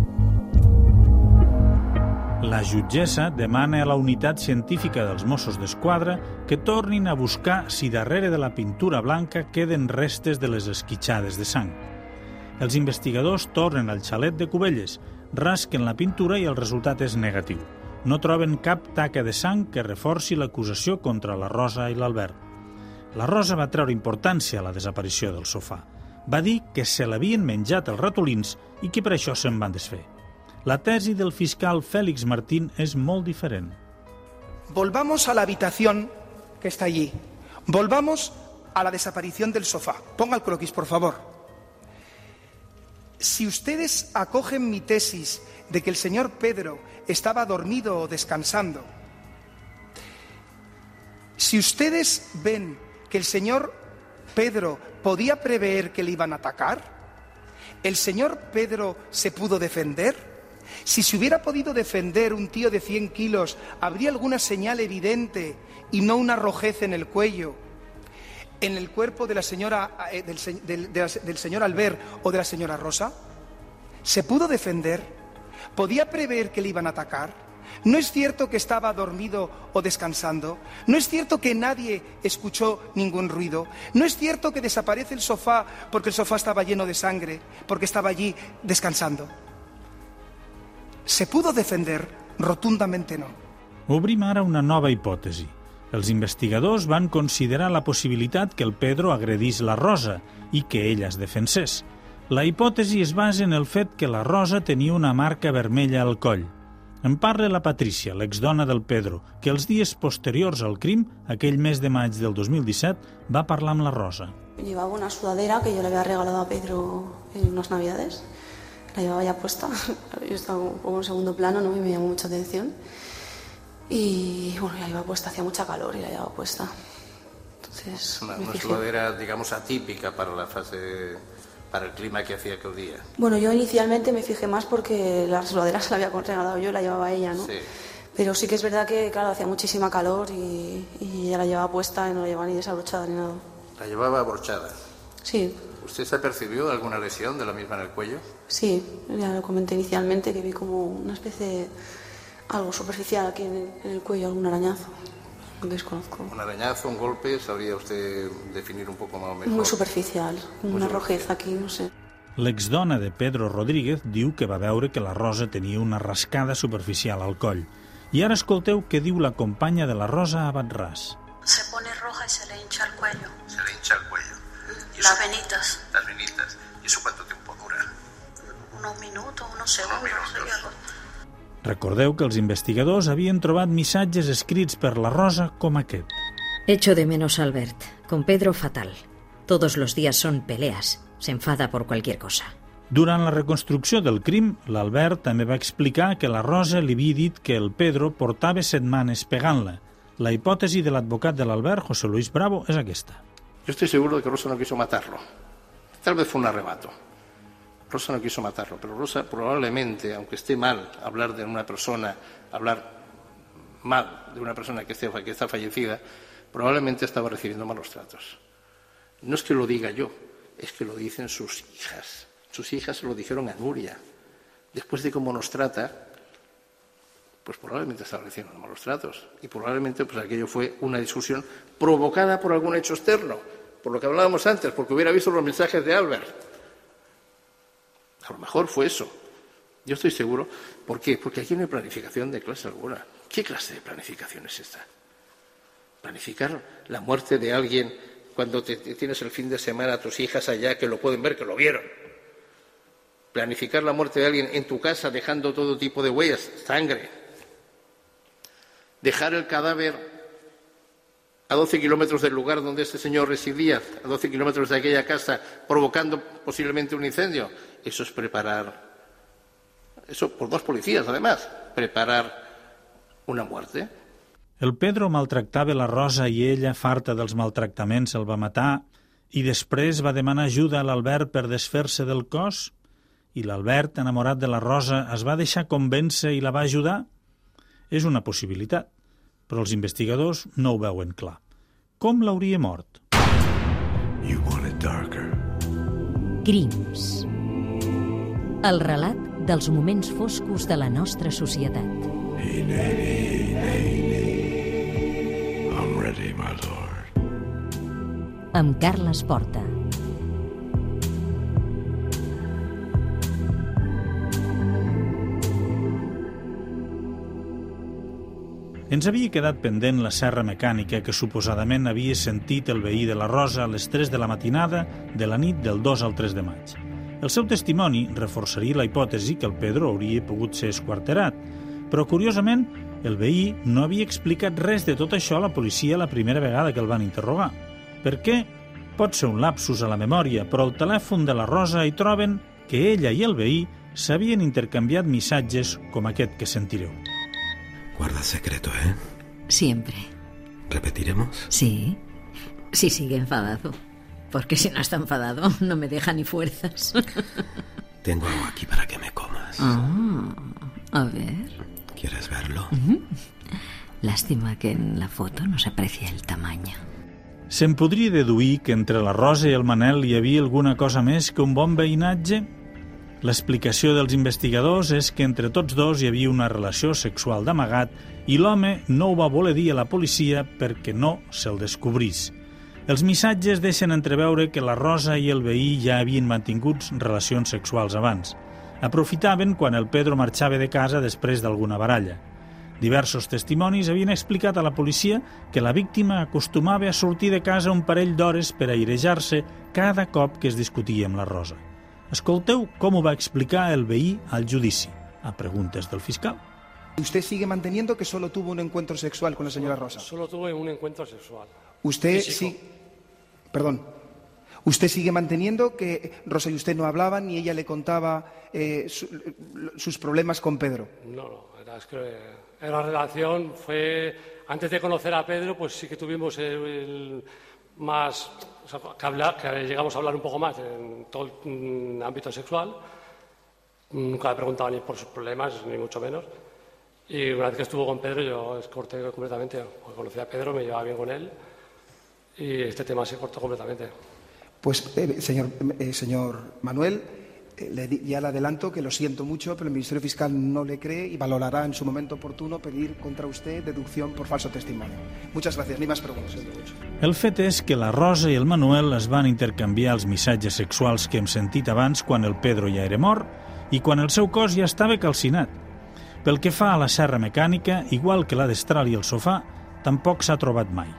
La jutgessa demana a la unitat científica dels Mossos d'Esquadra que tornin a buscar si darrere de la pintura blanca queden restes de les esquitxades de sang. Els investigadors tornen al xalet de Cubelles, rasquen la pintura i el resultat és negatiu. No troben cap taca de sang que reforci l'acusació contra la Rosa i l'Albert. La Rosa va treure importància a la desaparició del sofà. Va dir que se l'havien menjat els ratolins i que per això se'n van desfer. La tesi del fiscal Félix Martín es molt diferent. Volvamos a la habitación que está allí. Volvamos a la desaparición del sofá. Ponga el croquis, por favor. Si ustedes acogen mi tesis de que el señor Pedro estaba dormido o descansando, si ustedes ven que el señor Pedro podía prever que le iban a atacar, ¿el señor Pedro se pudo defender? Si se hubiera podido defender un tío de cien kilos, ¿habría alguna señal evidente y no una rojez en el cuello, en el cuerpo de la señora, eh, del, del, de la, del señor Albert o de la señora Rosa? ¿Se pudo defender? ¿Podía prever que le iban a atacar? ¿No es cierto que estaba dormido o descansando? ¿No es cierto que nadie escuchó ningún ruido? ¿No es cierto que desaparece el sofá porque el sofá estaba lleno de sangre, porque estaba allí descansando? ¿Se pudo defender? Rotundamente no. Obrim ara una nova hipòtesi. Els investigadors van considerar la possibilitat que el Pedro agredís la Rosa i que ella es defensés. La hipòtesi es basa en el fet que la Rosa tenia una marca vermella al coll. En parla la Patricia, l'exdona del Pedro, que els dies posteriors al crim, aquell mes de maig del dos mil disset, va parlar amb la Rosa. Llevaba una sudadera que yo le había regalado a Pedro en unas navidades. La llevaba ya puesta. Yo estaba un poco en segundo plano, no me llamó mucha atención. Y bueno, la llevaba puesta, hacía mucha calor y la llevaba puesta. Entonces, una, me una fijé. sudadera, digamos, atípica para la fase, para el clima que hacía aquel día. Bueno, yo inicialmente me fijé más porque la sudadera se la había regalado yo, la llevaba ella, ¿no? Sí. Pero sí que es verdad que, claro, hacía muchísima calor y, y ella la llevaba puesta y no la llevaba ni desabrochada ni nada. La llevaba abrochada. Sí. ¿Usted se percibió alguna lesión de la misma en el cuello? Sí, ya lo comenté inicialmente, que vi como una especie de algo superficial aquí en el, en el cuello, algún arañazo. Desconozco. Un arañazo, un golpe, ¿sabría usted definir un poco más o menos? Muy superficial, Muy una superficial. rojez aquí, no sé. L'exdona de Pedro Rodríguez diu que va veure que la Rosa tenia una rascada superficial al coll. I ara escolteu què diu la companya de la Rosa a Batràs. Se pone roja y se le hincha el cuello. Se le hincha el cuello. Las venitas. Las venitas. ¿Y eso cuánto tiempo dura? Unos minutos, unos segundos. Sería algo. Recordeu que els investigadors havien trobat missatges escrits per la Rosa com aquest. Echo de menos a Albert. Con Pedro fatal. Todos los días son peleas. Se enfada por cualquier cosa. Durant la reconstrucció del crim, l'Albert també va explicar que la Rosa li havia dit que el Pedro portava setmanes pegant-la. La hipòtesi de l'advocat de l'Albert, José Luis Bravo, és aquesta. Yo estoy seguro de que Rosa no quiso matarlo. Tal vez fue un arrebato. Rosa no quiso matarlo, pero Rosa probablemente, aunque esté mal hablar de una persona, hablar mal de una persona que, esté, que está fallecida, probablemente estaba recibiendo malos tratos. No es que lo diga yo, es que lo dicen sus hijas. Sus hijas se lo dijeron a Nuria. Después de cómo nos trata, pues probablemente estaba recibiendo malos tratos y probablemente pues aquello fue una discusión provocada por algún hecho externo, por lo que hablábamos antes, porque hubiera visto los mensajes de Albert. A lo mejor fue eso. Yo estoy seguro. ¿Por qué? Porque aquí no hay planificación de clase alguna. ¿Qué clase de planificación es esta? Planificar la muerte de alguien cuando te, te tienes el fin de semana a tus hijas allá que lo pueden ver, que lo vieron. Planificar la muerte de alguien en tu casa dejando todo tipo de huellas, sangre. Dejar el cadáver a doce kilómetros del lugar donde este señor residía, a doce kilómetros de aquella casa, provocando posiblemente un incendio. Eso es preparar, eso por dos policías además, preparar una muerte. El Pedro maltractava la Rosa i ella, farta dels maltractaments, el va matar i després va demanar ajuda a l'Albert per desfer-se del cos? I l'Albert, enamorat de la Rosa, es va deixar convèncer i la va ajudar? És una possibilitat, però els investigadors no ho veuen clar. Com l'hauria mort? You want it darker. Crims. El relat dels moments foscos de la nostra societat. Hey, lady, lady. I'm ready, my lord. Amb Carles Porta. Ens havia quedat pendent la serra mecànica que suposadament havia sentit el veí de la Rosa a les tres de la matinada de la nit del dos al tres de maig. El seu testimoni reforçaria la hipòtesi que el Pedro hauria pogut ser esquarterat, però curiosament el veí no havia explicat res de tot això a la policia la primera vegada que el van interrogar. Per què? Pot ser un lapsus a la memòria, però al telèfon de la Rosa hi troben que ella i el veí s'havien intercanviat missatges com aquest que sentireu. Guarda secreto, ¿eh? Siempre. ¿Repetiremos? Sí. Si sigue enfadado. Porque si no está enfadado, no me deja ni fuerzas. Tengo algo aquí para que me comas. Ah, a ver. ¿Quieres verlo? Uh-huh. Lástima que en la foto no se aprecia el tamaño. Se'n podria deduir que entre la Rosa i el Manel hi havia alguna cosa més que un bon veïnatge? L'explicació dels investigadors és que entre tots dos hi havia una relació sexual d'amagat i l'home no ho va voler dir a la policia perquè no se'l descobrís. Els missatges deixen entreveure que la Rosa i el veí ja havien mantingut relacions sexuals abans. Aprofitaven quan el Pedro marxava de casa després d'alguna baralla. Diversos testimonis havien explicat a la policia que la víctima acostumava a sortir de casa un parell d'hores per airejar-se cada cop que es discutia amb la Rosa. Escolteu com ho va explicar el veí al judici, a preguntes del fiscal. ¿Usted sigue manteniendo que solo tuvo un encuentro sexual con la señora Rosa? Solo tuve un encuentro sexual. ¿Usted sí? Perdón. ¿Usted sigue manteniendo que Rosa y usted no hablaban y ella le contaba eh, su, sus problemas con Pedro? No, no, era, es que la relación fue... Antes de conocer a Pedro, pues sí que tuvimos el, el más... O sea, que, hablar, que llegamos a hablar un poco más en todo el ámbito sexual. Nunca le preguntaba ni por sus problemas, ni mucho menos. Y una vez que estuvo con Pedro, yo corté completamente. Porque conocí a Pedro, me llevaba bien con él. Y este tema se cortó completamente. Pues, eh, señor, eh, señor Manuel, eh, le, ya le adelanto que lo siento mucho, pero el Ministerio Fiscal no le cree y valorará en su momento oportuno pedir contra usted deducción por falso testimonio. Muchas gracias, ni más preguntas. El fet és que la Rosa i el Manuel es van intercanviar els missatges sexuals que hem sentit abans quan el Pedro ja era mort i quan el seu cos ja estava calcinat. Pel que fa a la serra mecànica, igual que la destral i el sofà, tampoc s'ha trobat mai.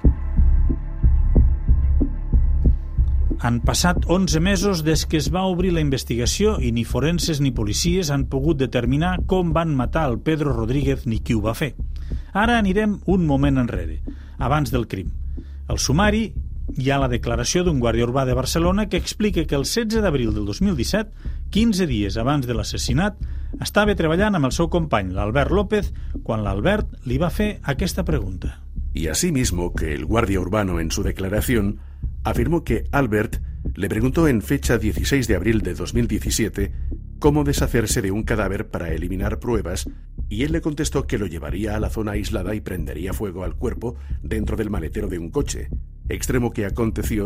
Han passat onze mesos des que es va obrir la investigació i ni forenses ni policies han pogut determinar com van matar el Pedro Rodríguez ni qui ho va fer. Ara anirem un moment enrere, abans del crim. Al sumari hi ha la declaració d'un guàrdia urbà de Barcelona que explica que el setze d'abril del dos mil disset, quinze dies abans de l'assassinat, estava treballant amb el seu company, l'Albert López, quan l'Albert li va fer aquesta pregunta. Y asimismo que el guardia urbano en su declaración afirmó que Albert le preguntó en fecha dieciséis de abril de dos mil diecisiete cómo deshacerse de un cadáver para eliminar pruebas y él le contestó que lo llevaría a la zona aislada y prendería fuego al cuerpo dentro del maletero de un coche, extremo que aconteció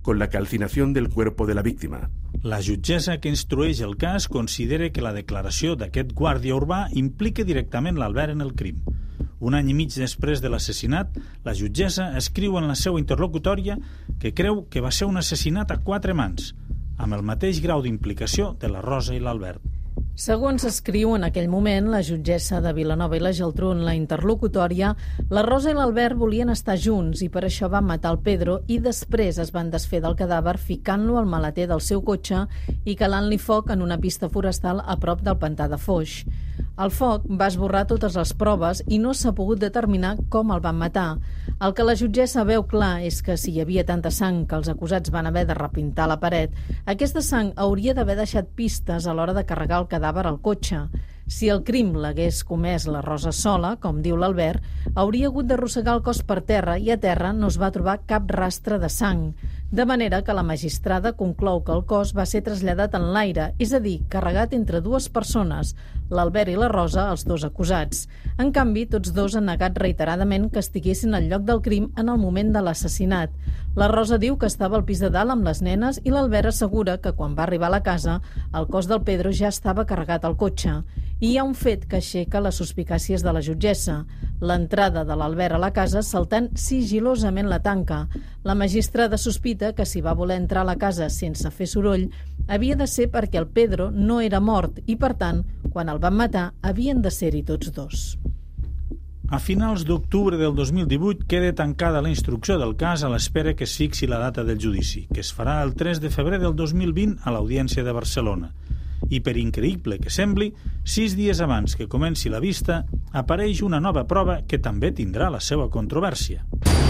con la calcinación del cuerpo de la víctima. La jutgessa que instrueix el cas considera que la declaració d'aquest guàrdia urbà implica directament l'Albert en el crim. Un any i mig després de l'assassinat, la jutgessa escriu en la seva interlocutòria que creu que va ser un assassinat a quatre mans, amb el mateix grau d'implicació de la Rosa i l'Albert. Segons escriu en aquell moment la jutgessa de Vilanova i la Geltrú en la interlocutòria, la Rosa i l'Albert volien estar junts i per això van matar el Pedro i després es van desfer del cadàver ficant-lo al maleter del seu cotxe i calant-li foc en una pista forestal a prop del pantà de Foix. El foc va esborrar totes les proves i no s'ha pogut determinar com el van matar. El que la jutgessa veu clar és que si hi havia tanta sang que els acusats van haver de repintar la paret, aquesta sang hauria d'haver deixat pistes a l'hora de carregar el cadàver al cotxe. Si el crim l'hagués comès la Rosa sola, com diu l'Albert, hauria hagut d'arrossegar el cos per terra i a terra no es va trobar cap rastre de sang. De manera que la magistrada conclou que el cos va ser traslladat en l'aire, és a dir, carregat entre dues persones, l'Albert i la Rosa, els dos acusats. En canvi, tots dos han negat reiteradament que estiguessin al lloc del crim en el moment de l'assassinat. La Rosa diu que estava al pis de dalt amb les nenes i l'Albert assegura que quan va arribar a la casa el cos del Pedro ja estava carregat al cotxe. I hi ha un fet que aixeca les suspicàcies de la jutgessa: l'entrada de l'Albert a la casa saltant sigilosament la tanca. La magistrada sospita que si va voler entrar a la casa sense fer soroll havia de ser perquè el Pedro no era mort i, per tant, quan el van matar havien de ser-hi tots dos. A finals d'octubre del dos mil divuit queda tancada la instrucció del cas a l'espera que es fixi la data del judici, que es farà el tres de febrer del dos mil vint a l'Audiència de Barcelona. I per increïble que sembli, sis dies abans que comenci la vista, apareix una nova prova que també tindrà la seva controvèrsia.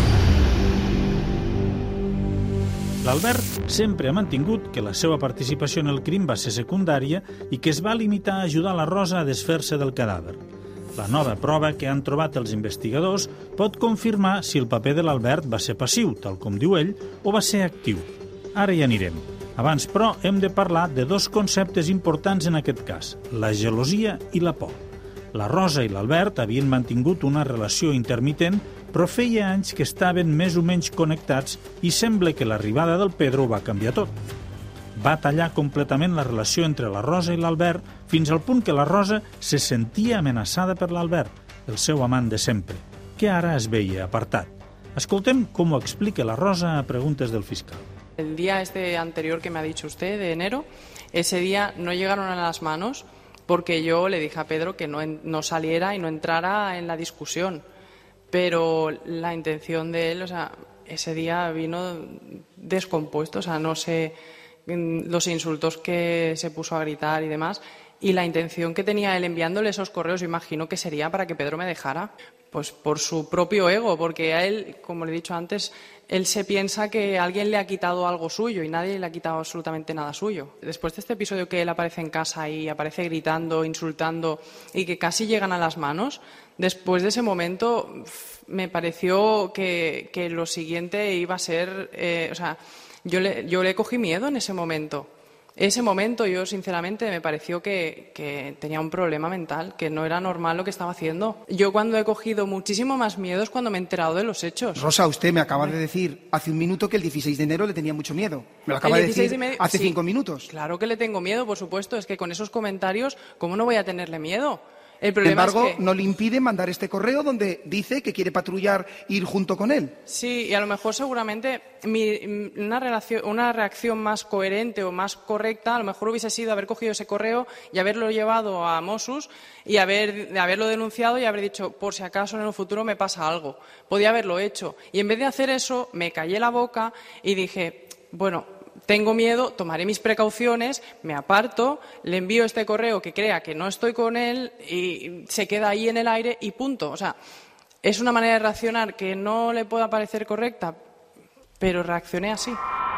L'Albert sempre ha mantingut que la seva participació en el crim va ser secundària i que es va limitar a ajudar la Rosa a desfer-se del cadàver. La nova prova que han trobat els investigadors pot confirmar si el paper de l'Albert va ser passiu, tal com diu ell, o va ser actiu. Ara hi anirem. Abans, però, hem de parlar de dos conceptes importants en aquest cas, la gelosia i la por. La Rosa i l'Albert havien mantingut una relació intermitent, però feia anys que estaven més o menys connectats i sembla que l'arribada del Pedro ho va canviar tot. Va tallar completament la relació entre la Rosa i l'Albert fins al punt que la Rosa se sentia amenaçada per l'Albert, el seu amant de sempre, que ara es veia apartat. Escoltem com ho explica la Rosa a preguntes del fiscal. El día este anterior que me ha dicho usted, de enero, ese día no llegaron a las manos porque yo le dije a Pedro que no, no saliera y no entrara en la discusión. Pero la intención de él, o sea, ese día vino descompuesto, o sea, no sé, los insultos que se puso a gritar y demás, y la intención que tenía él enviándole esos correos, imagino que sería para que Pedro me dejara, pues por su propio ego, porque a él, como le he dicho antes, él se piensa que alguien le ha quitado algo suyo y nadie le ha quitado absolutamente nada suyo. Después de este episodio que él aparece en casa y aparece gritando, insultando y que casi llegan a las manos, después de ese momento me pareció que, que lo siguiente iba a ser... Eh, o sea, yo le, yo le cogí miedo en ese momento. Ese momento yo sinceramente me pareció que, que tenía un problema mental, que no era normal lo que estaba haciendo. Yo cuando he cogido muchísimo más miedo es cuando me he enterado de los hechos. Rosa, usted me acaba de decir hace un minuto que el dieciséis de enero le tenía mucho miedo. Me lo acaba de decir de medio... hace sí, cinco minutos. Claro que le tengo miedo, por supuesto. Es que con esos comentarios, ¿cómo no voy a tenerle miedo? El Sin problema embargo, es que... no le impide mandar este correo donde dice que quiere patrullar e ir junto con él. Sí, y a lo mejor seguramente mi, una, relación, una reacción más coherente o más correcta a lo mejor hubiese sido haber cogido ese correo y haberlo llevado a Mossos y haber, haberlo denunciado y haber dicho, por si acaso en el futuro me pasa algo. Podía haberlo hecho. Y en vez de hacer eso, me callé la boca y dije, bueno... Tengo miedo, tomaré mis precauciones, me aparto, le envío este correo que crea que no estoy con él y se queda ahí en el aire y punto. O sea, es una manera de reaccionar que no le pueda parecer correcta, pero reaccioné así.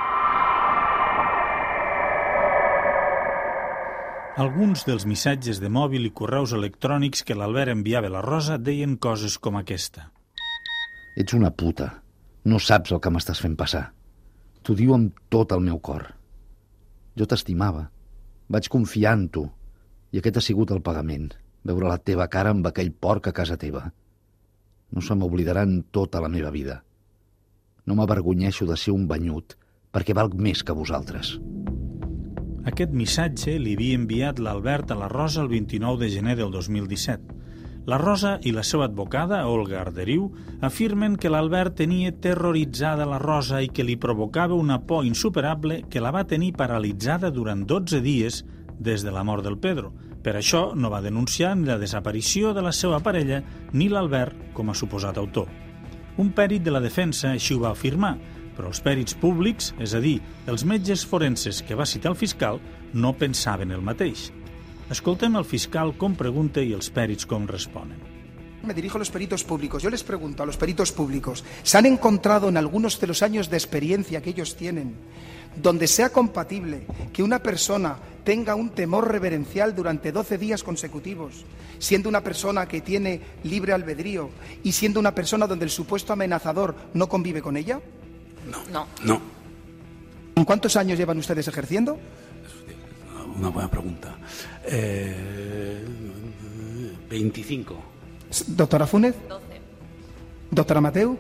Alguns dels missatges de mòbil i correus electrònics que l'Albert enviava a la Rosa deien coses com aquesta. Ets una puta. No saps el que m'estàs fent passar. T'ho diu amb tot el meu cor. Jo t'estimava. Vaig confiar en tu. I aquest ha sigut el pagament. Veure la teva cara amb aquell porc a casa teva. No se m'oblidarà en tota la meva vida. No m'avergonyeixo de ser un banyut, perquè valc més que vosaltres. Aquest missatge li havia enviat l'Albert a la Rosa el vint-i-nou de gener del dos mil disset. La Rosa i la seva advocada, Olga Arderiu, afirmen que l'Albert tenia terroritzada la Rosa i que li provocava una por insuperable que la va tenir paralitzada durant dotze dies des de la mort del Pedro. Per això no va denunciar ni la desaparició de la seva parella ni l'Albert com a suposat autor. Un pèrit de la defensa així ho va afirmar, però els pèrits públics, és a dir, els metges forenses que va citar el fiscal, no pensaven el mateix. Escoltem el fiscal com pregunta i els pèrits com responen. Me dirijo a los peritos públicos. Yo les pregunto a los peritos públicos, ¿se han encontrado en algunos de los años de experiencia que ellos tienen donde sea compatible que una persona tenga un temor reverencial durante doce días consecutivos, siendo una persona que tiene libre albedrío y siendo una persona donde el supuesto amenazador no convive con ella? No. No. ¿En cuántos años llevan ustedes ejerciendo? Una buena pregunta. Eh, veinticinco. Doctora Funes. doce. Doctora Mateu.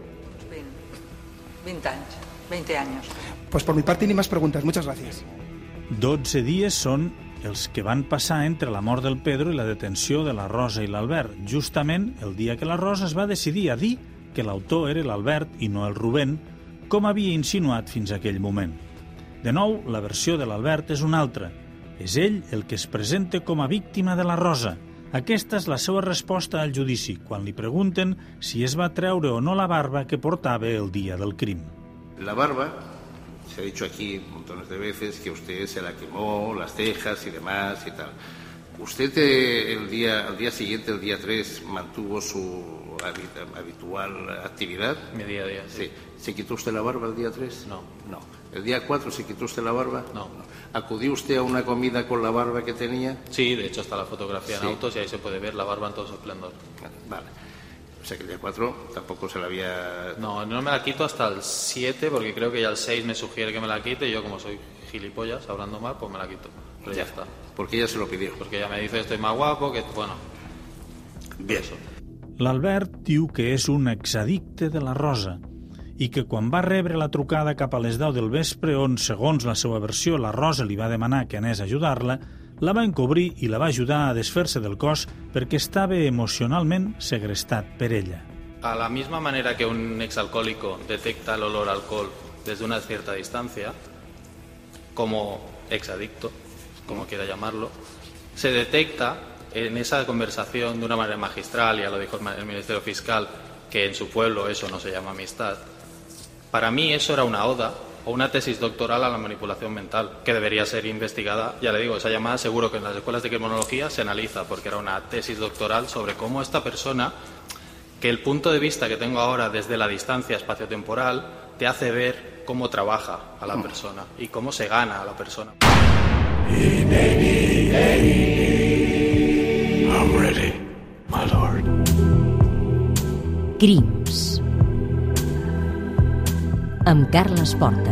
veinte años. veinte años. Pues por mi parte ni más preguntas. Muchas gracias. dotze dies són els que van passar entre la mort del Pedro i la detenció de la Rosa i l'Albert, justament el dia que la Rosa es va decidir a dir que l'autor era l'Albert i no el Rubén, com havia insinuat fins a aquell moment. De nou, la versió de l'Albert és una altra. És ell el que es presenta com a víctima de la Rosa. Aquesta és la seva resposta al judici, quan li pregunten si es va treure o no la barba que portava el dia del crim. La barba, se ha dicho aquí montones de veces que usted se la quemó, las cejas y demás y tal. ¿Usted eh, el día, al día siguiente, el día tres, mantuvo su habitual actividad? Mi día a día, sí. sí. ¿Se quitó usted la barba el día tres? No. No. ¿El día cuatro se quitó usted la barba? No. no. ¿Acudió usted a una comida con la barba que tenía? Sí, de hecho está la fotografía en sí. autos y ahí se puede ver la barba en todo su esplendor. Vale. O sea que el día cuatro tampoco se la había... No, no me la quito hasta el siete porque creo que ya el seis me sugiere que me la quite y yo como soy gilipollas, hablando mal, pues me la quito. Pero ya, ya está. Porque ella se lo pidió. Porque ella me dice estoy más guapo, que bueno... Bien. L'Albert diu que és un exaddicte de la Rosa i que quan va rebre la trucada cap a les deu del vespre on, segons la seva versió, la Rosa li va demanar que anés a ajudar-la, la va encobrir i la va ajudar a desfer-se del cos perquè estava emocionalment segrestat per ella. A la misma manera que un exalcohólico detecta el olor a alcohol desde una cierta distancia, como exadicto, como quiera llamarlo, se detecta en esa conversación de una manera magistral, ya lo dijo el Ministerio Fiscal, que en su pueblo eso no se llama amistad. Para mí eso era una oda o una tesis doctoral a la manipulación mental, que debería ser investigada. Ya le digo, esa llamada seguro que en las escuelas de criminología se analiza, porque era una tesis doctoral sobre cómo esta persona, que el punto de vista que tengo ahora desde la distancia espaciotemporal, te hace ver cómo trabaja a la persona y cómo se gana a la persona. I'm ready, my lord. Crims amb Carles Porta.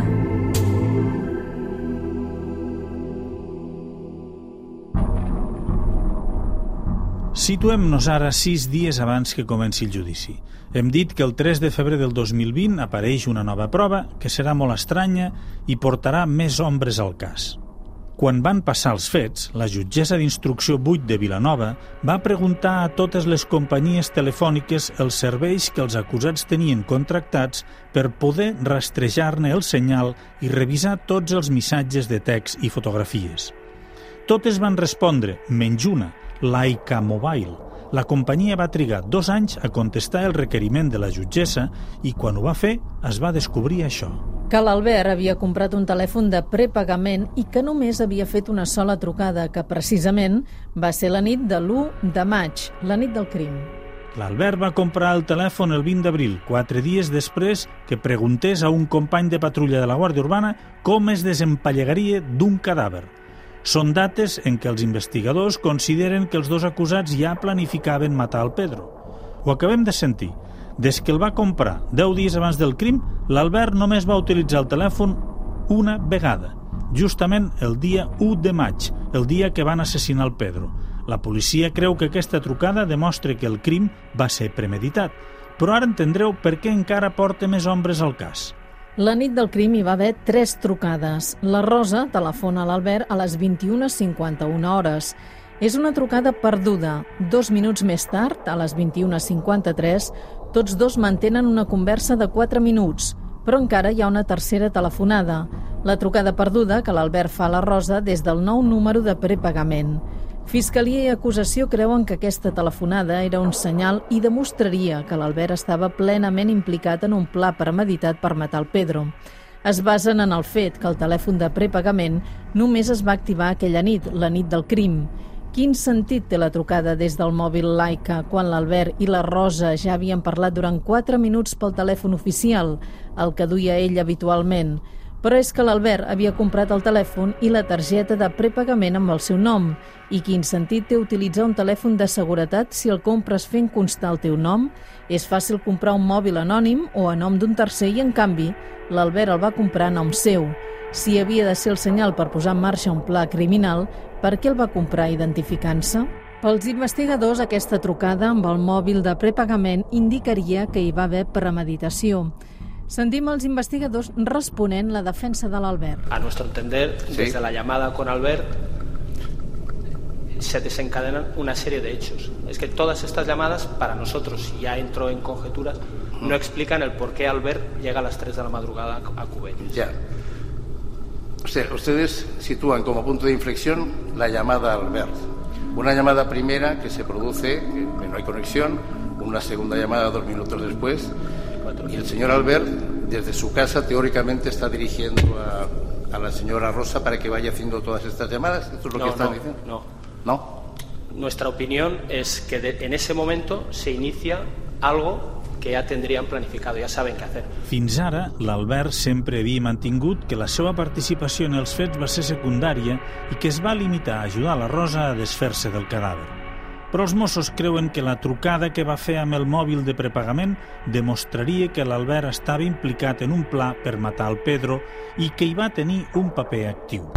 Situem-nos ara sis dies abans que comenci el judici. Hem dit que el tres de febrer del dos mil vint apareix una nova prova que serà molt estranya i portarà més ombres al cas. Quan van passar els fets, la jutgessa d'instrucció vuit de Vilanova va preguntar a totes les companyies telefòniques els serveis que els acusats tenien contractats per poder rastrejar-ne el senyal i revisar tots els missatges de text i fotografies. Totes van respondre, menys una, Laika Mobile. La companyia va trigar dos anys a contestar el requeriment de la jutgessa i quan ho va fer es va descobrir això. Que l'Albert havia comprat un telèfon de prepagament i que només havia fet una sola trucada, que precisament va ser la nit de l'u de maig, la nit del crim. L'Albert va comprar el telèfon el vint d'abril, quatre dies després que preguntés a un company de patrulla de la Guàrdia Urbana com es desempallegaria d'un cadàver. Són dates en què els investigadors consideren que els dos acusats ja planificaven matar el Pedro. Ho acabem de sentir. Des que el va comprar deu dies abans del crim, l'Albert només va utilitzar el telèfon una vegada, justament el dia u de maig, el dia que van assassinar el Pedro. La policia creu que aquesta trucada demostra que el crim va ser premeditat, però ara entendreu per què encara porta més ombres al cas. La nit del crim hi va haver tres trucades. La Rosa telefona a l'Albert a les vint-i-una cinquanta-una hores. És una trucada perduda. Dos minuts més tard, a les vint-i-una cinquanta-tres, tots dos mantenen una conversa de quatre minuts, però encara hi ha una tercera telefonada. La trucada perduda que l'Albert fa a la Rosa des del nou número de prepagament. Fiscalia i acusació creuen que aquesta telefonada era un senyal i demostraria que l'Albert estava plenament implicat en un pla premeditat per matar el Pedro. Es basen en el fet que el telèfon de prepagament només es va activar aquella nit, la nit del crim. Quin sentit té la trucada des del mòbil Laika quan l'Albert i la Rosa ja havien parlat durant quatre minuts pel telèfon oficial, el que duia ell habitualment? Però és que l'Albert havia comprat el telèfon i la targeta de prepagament amb el seu nom. I quin sentit té utilitzar un telèfon de seguretat si el compres fent constar el teu nom? És fàcil comprar un mòbil anònim o a nom d'un tercer i, en canvi, l'Albert el va comprar a nom seu. Si havia de ser el senyal per posar en marxa un pla criminal, per què el va comprar identificant-se? Pels investigadors, aquesta trucada amb el mòbil de prepagament indicaria que hi va haver premeditació. Sentim els investigadors responent la defensa de l'Albert. A nuestro entender, sí. Desde la llamada con Albert se desencadenan una serie de hechos. Es que todas estas llamadas, para nosotros, si ya entro en conjeturas, no explican el por qué Albert llega a las tres de la madrugada a Cubellos. Ya. O sea, ustedes sitúan como punto de inflexión la llamada a Albert. Una llamada primera que se produce, que no hay conexión, una segunda llamada dos minutos después. Y el señor Albert, desde su casa, teóricamente está dirigiendo a, a la señora Rosa para que vaya haciendo todas estas llamadas. ¿Esto es lo no, que están no, diciendo? No. ¿No? Nuestra opinión es que de, en ese momento se inicia algo que ja tindrien planificado, ja saben què hacer. Fins ara, l'Albert sempre havia mantingut que la seva participació en els fets va ser secundària i que es va limitar a ajudar la Rosa a desfer-se del cadàver. Però els Mossos creuen que la trucada que va fer amb el mòbil de prepagament demostraria que l'Albert estava implicat en un pla per matar el Pedro i que hi va tenir un paper actiu.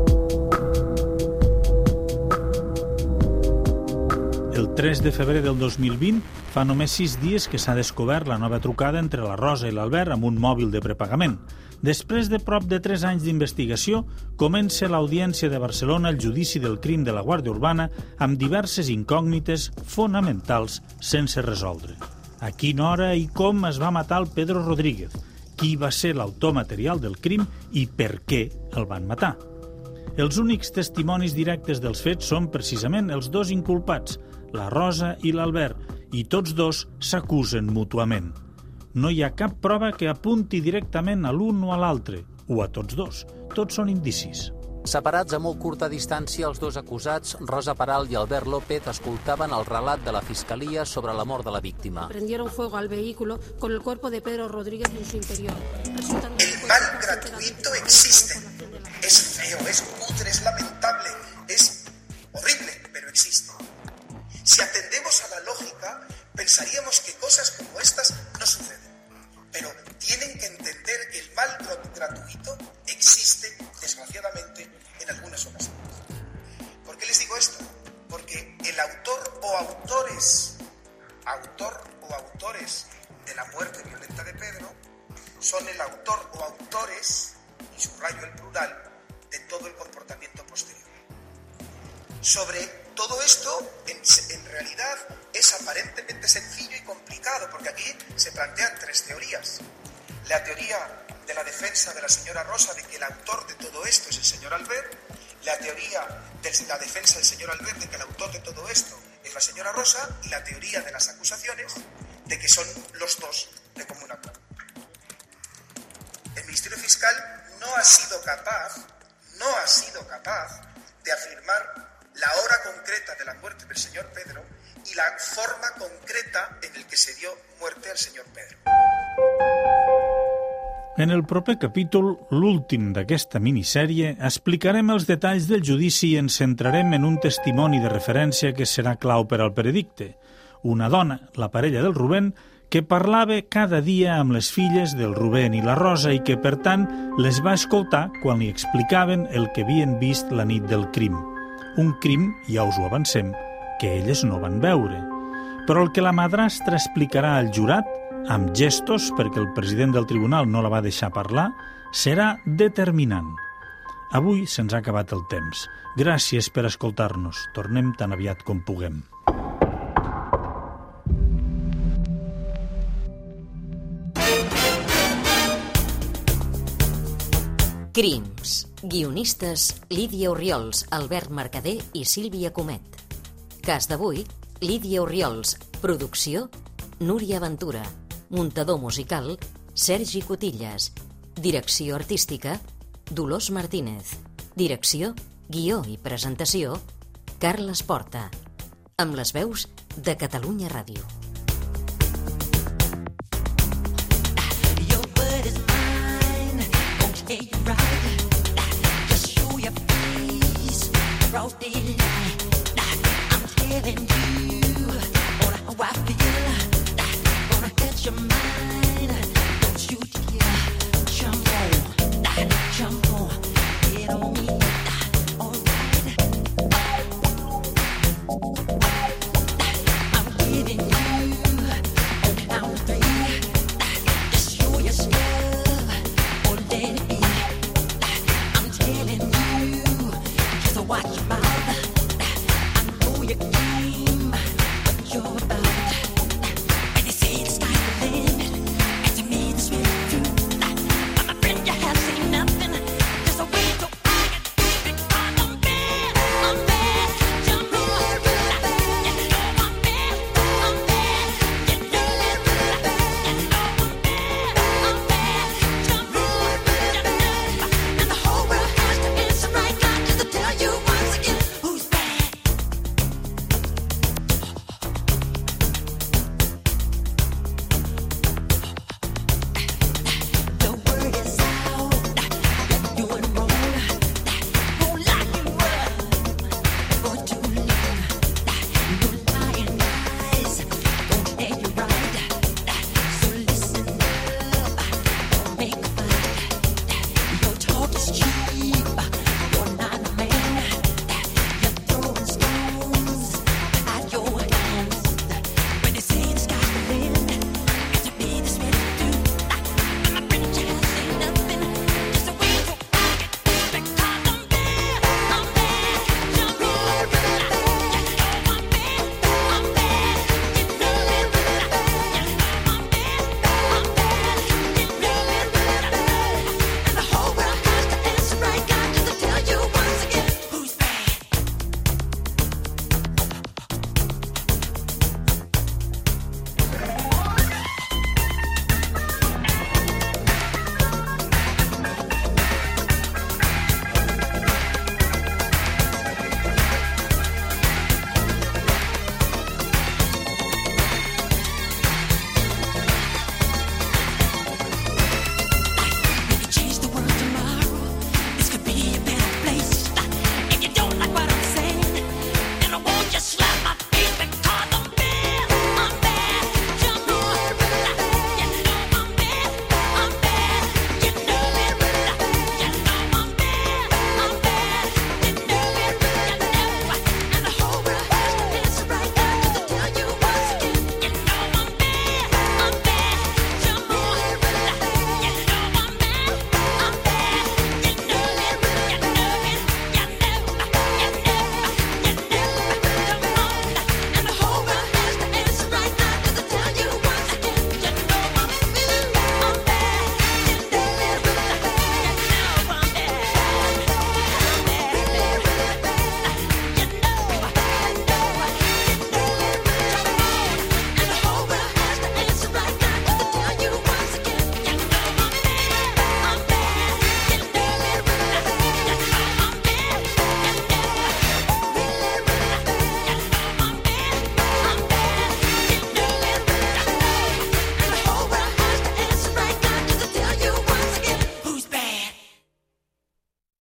El tres de febrer del dos mil vint fa només sis dies que s'ha descobert la nova trucada entre la Rosa i l'Albert amb un mòbil de prepagament. Després de prop de tres anys d'investigació, comença l'Audiència de Barcelona el judici del crim de la Guàrdia Urbana amb diverses incògnites fonamentals sense resoldre. A quina hora i com es va matar el Pedro Rodríguez? Qui va ser l'autor material del crim i per què el van matar? Els únics testimonis directes dels fets són precisament els dos inculpats, la Rosa i l'Albert, i tots dos s'acusen mútuament. No hi ha cap prova que apunti directament a l'un o a l'altre, o a tots dos. Tots són indicis. Separats a molt curta distància, els dos acusats, Rosa Peral i Albert López, escoltaven el relat de la Fiscalia sobre la mort de la víctima. Prendieron fuego al vehículo con el cuerpo de Pedro Rodríguez en su interior. El mal gratuito existe. Es feo, es cutre, es lamentable, es horrible, pero existe. Si atendemos a la lógica, pensaríamos que cosas como estas no suceden. Pero tienen que entender que el mal gratuito existe, desgraciadamente, en algunas ocasiones. ¿Por qué les digo esto? Porque el autor o autores, autor o autores de la muerte violenta de Pedro, son el autor o autores, y subrayo el plural, de todo el comportamiento posterior. Sobre todo esto, en, en realidad, es aparentemente sencillo y complicado, porque aquí se plantean tres teorías. La teoría de la defensa de la señora Rosa de que el autor de todo esto es el señor Albert, la teoría de la defensa del señor Albert de que el autor de todo esto es la señora Rosa, y la teoría de las acusaciones de que son los dos de común acuerdo. El Ministerio Fiscal no ha sido capaz, no ha sido capaz de afirmar la hora concreta de la muerte del señor Pedro i la forma concreta en el que se dio muerte al señor Pedro. En el proper capítol, l'últim d'aquesta minissèrie, explicarem els detalls del judici i ens centrarem en un testimoni de referència que serà clau per al veredicte. Una dona, la parella del Rubén, que parlava cada dia amb les filles del Rubén i la Rosa i que, per tant, les va escoltar quan li explicaven el que havien vist la nit del crim. Un crim, ja us ho avancem, que elles no van veure. Però el que la madrastra explicarà al jurat amb gestos, perquè el president del tribunal no la va deixar parlar, serà determinant. Avui se'ns ha acabat el temps. Gràcies per escoltar-nos. Tornem tan aviat com puguem. Crims. Guionistes Lídia Orriols, Albert Mercader i Sílvia Comet. Cas d'avui, Lídia Orriols. Producció, Núria Ventura. Muntador musical, Sergi Cotillas. Direcció artística, Dolors Martínez. Direcció, guió i presentació, Carles Porta. Amb les veus de Catalunya Ràdio. Broad daylight, I'm telling you, how I feel, gonna catch your mind.